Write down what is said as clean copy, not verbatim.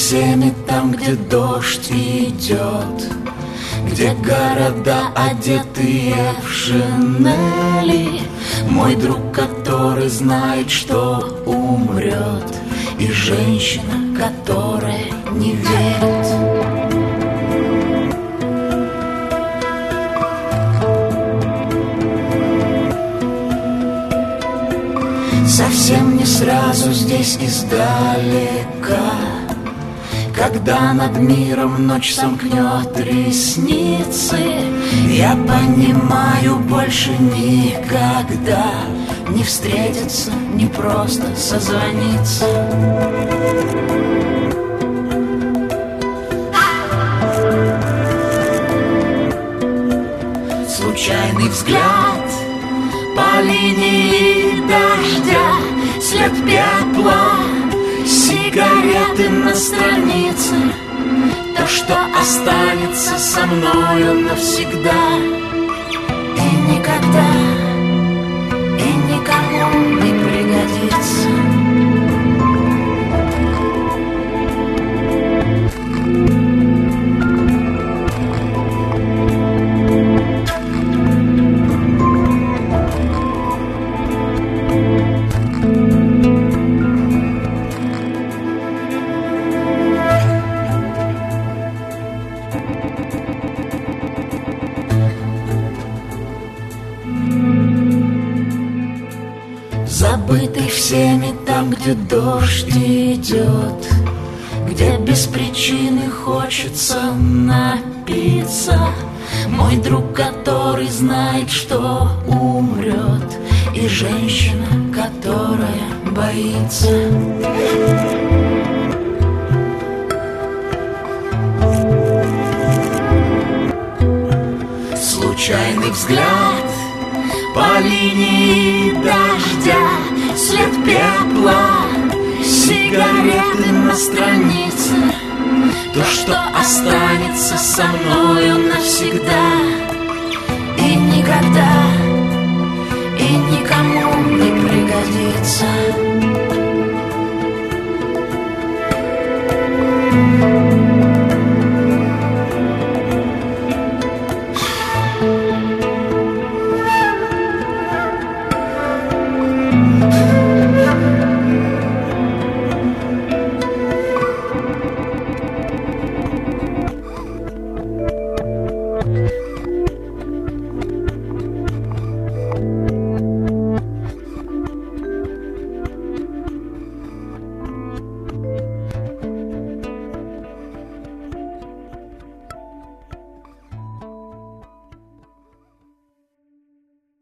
всеми там, где дождь идет, где города, одетые в шинели. Мой друг, который знает, что умрет, и женщина, которая не верит. Совсем не сразу здесь издалека, когда над миром ночь сомкнет ресницы, я понимаю, больше никогда не встретиться, не просто созвониться. Случайный взгляд по линии дождя, след пепла, сигареты на странице, то, что останется со мною навсегда и никогда, и никому не пригодится. Забытый всеми там, где дождь идет, где без причины хочется напиться. Мой друг, который знает, что умрет, и женщина, которая боится. Случайный взгляд по линии дождя, след пепла, сигареты на странице, то, что останется со мною навсегда.